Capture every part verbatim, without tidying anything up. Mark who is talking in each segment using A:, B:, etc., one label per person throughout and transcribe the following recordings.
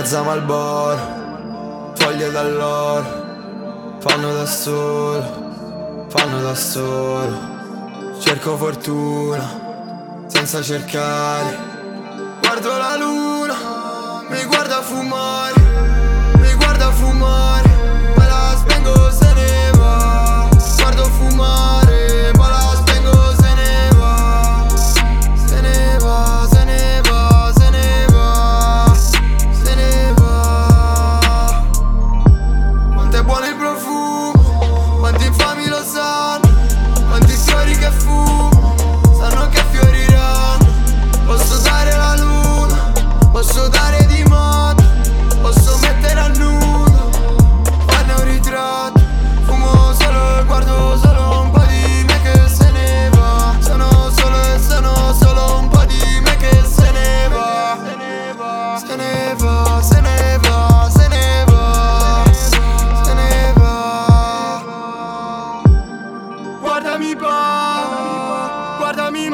A: mezza Malboro, foglie d'alloro, fanno da solo, fanno da solo. Cerco fortuna, senza cercare. Guardo la luna, mi guarda fumare, mi guarda fumare, poi la spengo se ne va. Guardo fumare, poi la spengo se ne va. Se ne va, se ne va, se ne va, se ne va. Quanto è buono il profumo, quanti infami lo sanno, quanti fiori che fumo, sanno che fioriranno. Posso dare la luna, posso dare di moda, posso mettere a nudo, guarda un ritratto, fumo solo e guardo solo un po' di me che se ne va. Sono solo e sono solo un po' di me che se ne va. Se ne va, se ne va, se ne va, se ne va, se ne va. Guardami pa, guardami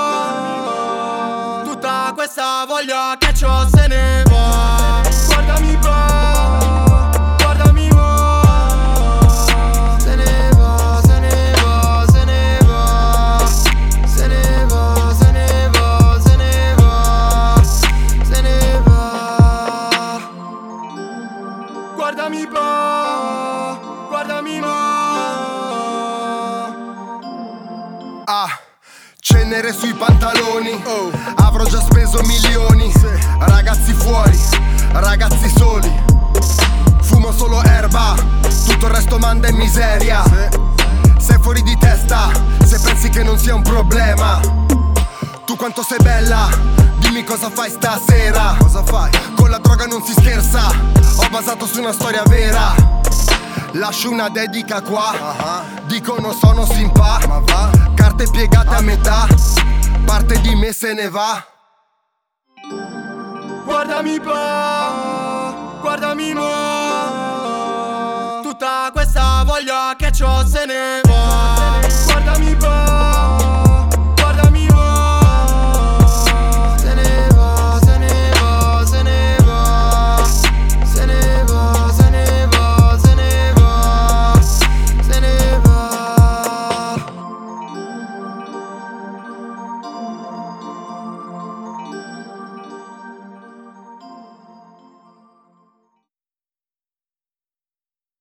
A: mo, tutta questa voglia che c'ho se ne va. Guardami pa, guardami mo, se ne va, se ne va, se ne va, se ne va, se ne va, se ne va, se ne va. Guardami pa, guardami mo.
B: Ah, cenere sui pantaloni, oh. Avrò già speso milioni, sì. Ragazzi fuori, ragazzi soli. Fumo solo erba, tutto il resto manda in miseria, sì. Sei fuori di testa, se pensi che non sia un problema. Tu quanto sei bella, dimmi cosa fai stasera. Cosa fai? Con la droga non si scherza, ho basato su una storia vera. Lascio una dedica qua, uh-huh. Dicono sono simpa, ma va. Carte piegate a metà, parte di me se ne va.
A: Guardami pa, guardami mo, tutta questa voglia che c'ho se ne va.